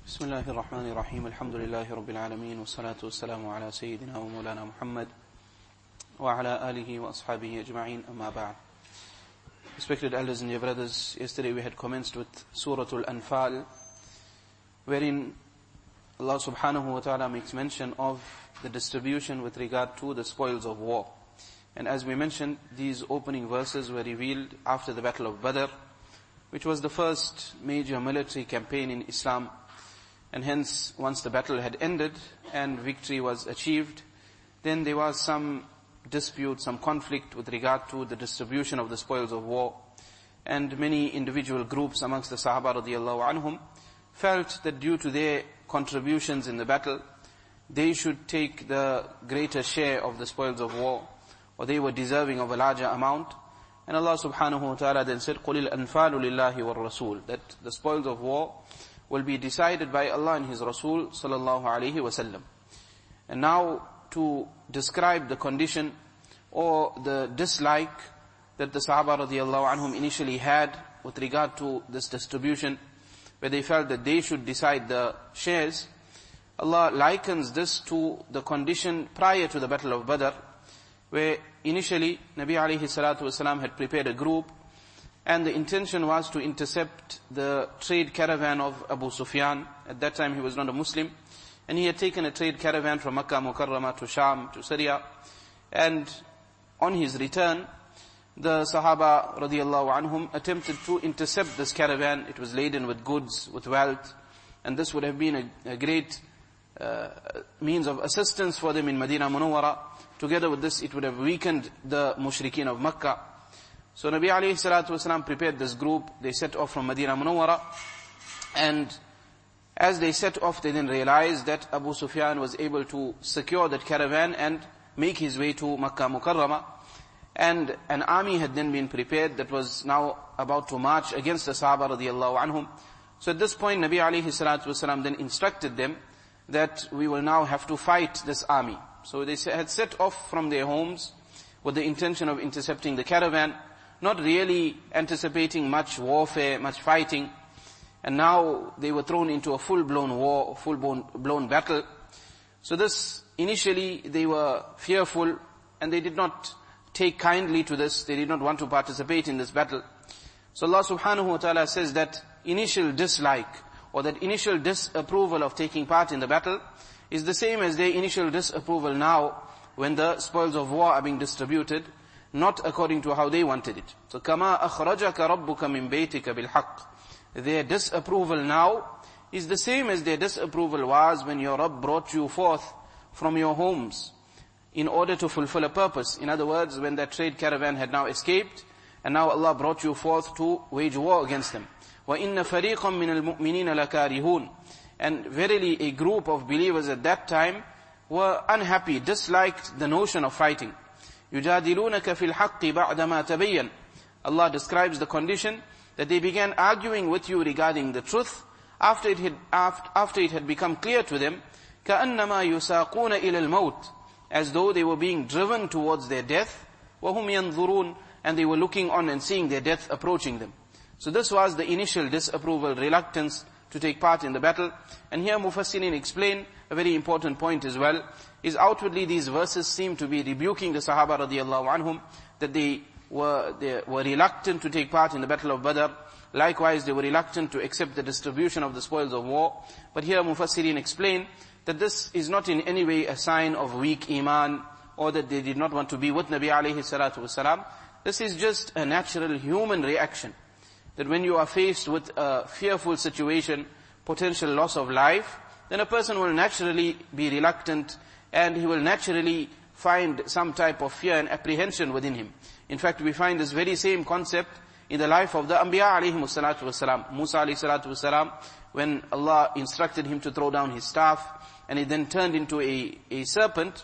بسم الله الرحمن الرحيم الحمد لله رب العالمين والصلاة والسلام على سيدنا ومولانا محمد وعلى آله وأصحابه أجمعين أما بعد. Respected elders and dear brothers, yesterday we had commenced with Surah Al-Anfal, wherein Allah subhanahu wa ta'ala makes mention of the distribution with regard to the spoils of war. And as we mentioned, these opening verses were revealed after the Battle of Badr, which was the first major military campaign in Islam. And hence, once the battle had ended and victory was achieved, then there was some dispute, some conflict with regard to the distribution of the spoils of war. And many individual groups amongst the Sahaba radiallahu anhum felt that due to their contributions in the battle, they should take the greater share of the spoils of war, or they were deserving of a larger amount. And Allah subhanahu wa ta'ala then said, قُلِ الْأَنْفَالُ لِلَّهِ وَالرَّسُولِ, that the spoils of war will be decided by Allah and His Rasul sallallahu alayhi wasallam. And now to describe the condition or the dislike that the Sahaba radiallahu anhum initially had with regard to this distribution, where they felt that they should decide the shares, Allah likens this to the condition prior to the Battle of Badr, where initially Nabi alayhi salatu wasalam had prepared a group, and the intention was to intercept the trade caravan of Abu Sufyan. At that time he was not a Muslim, and he had taken a trade caravan from Makkah Mukarramah to Sham, to Syria. And on his return, the Sahaba radiallahu anhum attempted to intercept this caravan. It was laden with goods, with wealth, and this would have been a great means of assistance for them in Medina Munawwara. Together with this, it would have weakened the mushrikeen of Makkah. So Nabi alayhi salatu wasalam prepared this group. They set off from Medina Munawwara, and as they set off, they then realized that Abu Sufyan was able to secure that caravan and make his way to Makkah Mukarramah. And an army had then been prepared that was now about to march against the Sahaba radiallahu anhum. So at this point, Nabi alayhi salatu wasalam then instructed them that we will now have to fight this army. So they had set off from their homes with the intention of intercepting the caravan, not really anticipating much warfare, much fighting. And now they were thrown into a full-blown war, full-blown battle. So this, initially they were fearful, and they did not take kindly to this. They did not want to participate in this battle. So Allah subhanahu wa ta'ala says that initial dislike, or that initial disapproval of taking part in the battle, is the same as their initial disapproval now when the spoils of war are being distributed, not according to how they wanted it. So, كَمَا أَخْرَجَكَ رَبُّكَ مِنْ بَيْتِكَ بِالْحَقِّ. Their disapproval now is the same as their disapproval was when your Rabb brought you forth from your homes in order to fulfill a purpose. In other words, when that trade caravan had now escaped, and now Allah brought you forth to wage war against them. وَإِنَّ فَرِيقًا مِنَ الْمُؤْمِنِينَ لَكَارِهُونَ. And verily a group of believers at that time were unhappy, disliked the notion of fighting. يُجَادِلُونَكَ فِي الْحَقِّ بَعْدَمَا تَبَيَّنَ. Allah describes the condition that they began arguing with you regarding the truth after it had become clear to them, كَأَنَّمَا يُسَاقُونَ إِلَى الْمَوْتِ, as though they were being driven towards their death, وَهُمْ يَنْظُرُونَ, and they were looking on and seeing their death approaching them. So this was the initial disapproval, reluctance to take part in the battle. And here Mufassirin explain a very important point as well, is outwardly these verses seem to be rebuking the Sahaba radiallahu anhum, that they were reluctant to take part in the Battle of Badr. Likewise, they were reluctant to accept the distribution of the spoils of war. But here Mufassirin explain that this is not in any way a sign of weak iman, or that they did not want to be with Nabi alayhi salatu wasalam. This is just a natural human reaction, that when you are faced with a fearful situation, potential loss of life, then a person will naturally be reluctant, and he will naturally find some type of fear and apprehension within him. In fact, we find this very same concept in the life of the Anbiya alayhimu salatu wasalam. Musa alayhi salatu wasalam, when Allah instructed him to throw down his staff, and it then turned into a serpent,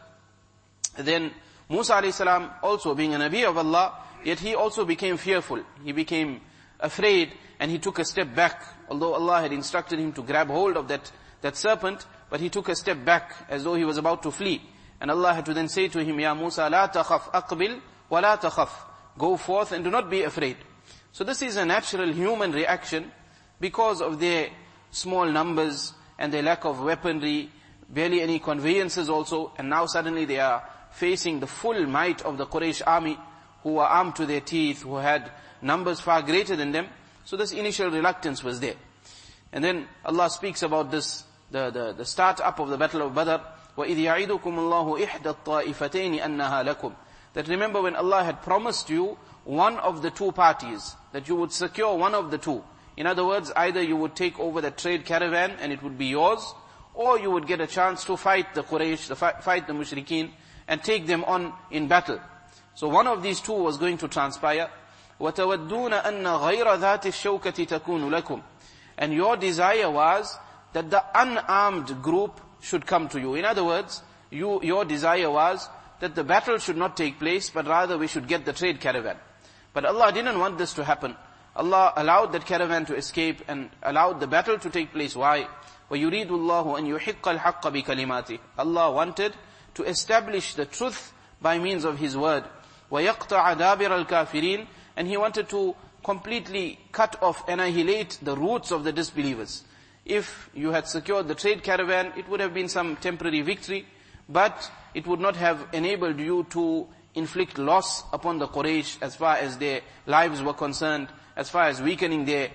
then Musa alayhi salam, also being a Nabi of Allah, yet he also became fearful. He became afraid, and he took a step back. Although Allah had instructed him to grab hold of that serpent, but he took a step back as though he was about to flee. And Allah had to then say to him, Ya Musa, la takhaf, aqbil, wa la takhaf. Go forth and do not be afraid. So this is a natural human reaction because of their small numbers and their lack of weaponry, barely any conveyances also, and now suddenly they are facing the full might of the Quraysh army, who were armed to their teeth, who had numbers far greater than them. So this initial reluctance was there. And then Allah speaks about this, the start up of the Battle of Badr. وَإِذْ يَعِدُكُمُ اللَّهُ إِحْدَى الطَّائِفَتَيْنِ أَنَّهَا لَكُمْ. That remember when Allah had promised you one of the two parties, that you would secure one of the two. In other words, either you would take over the trade caravan and it would be yours, or you would get a chance to fight the Quraysh, fight the Mushrikeen, and take them on in battle. So one of these two was going to transpire. وَتَوَدُّونَ أَنَّ غَيْرَ ذَاتِ الشَّوْكَةِ تَكُونُ لَكُمْ. And your desire was that the unarmed group should come to you. In other words, your desire was that the battle should not take place, but rather we should get the trade caravan. But Allah didn't want this to happen. Allah allowed that caravan to escape and allowed the battle to take place. Why? وَيُرِيدُ اللَّهُ أَن يُحِقَّ الْحَقَّ بِكَلِمَاتِهِ. Allah wanted to establish the truth by means of His word. وَيَقْطَعَ دَابِرَ الْكَافِرِينَ. And He wanted to completely cut off, annihilate the roots of the disbelievers. If you had secured the trade caravan, it would have been some temporary victory, but it would not have enabled you to inflict loss upon the Quraysh as far as their lives were concerned, as far as weakening their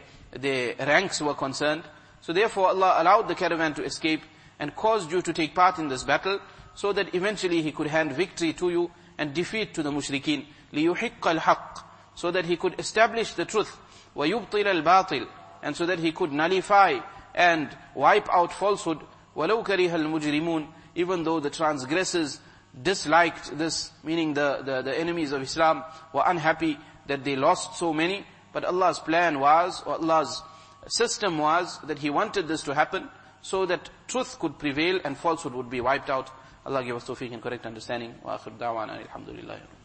ranks were concerned. So therefore Allah allowed the caravan to escape and caused you to take part in this battle, so that eventually He could hand victory to you and defeat to the mushrikeen. لِيُحِقَّ الْحَقِّ. So that He could establish the truth. وَيُبْطِلَ الْبَاطِلِ. And so that He could nullify and wipe out falsehood. وَلَوْ كَرِهَ الْمُجْرِمُونَ. Even though the transgressors disliked this, meaning the enemies of Islam were unhappy that they lost so many. But Allah's plan was, or Allah's system was, that He wanted this to happen so that truth could prevail and falsehood would be wiped out. Allah give us tawfiq and correct understanding. Wa akhir da'wana alhamdulillah.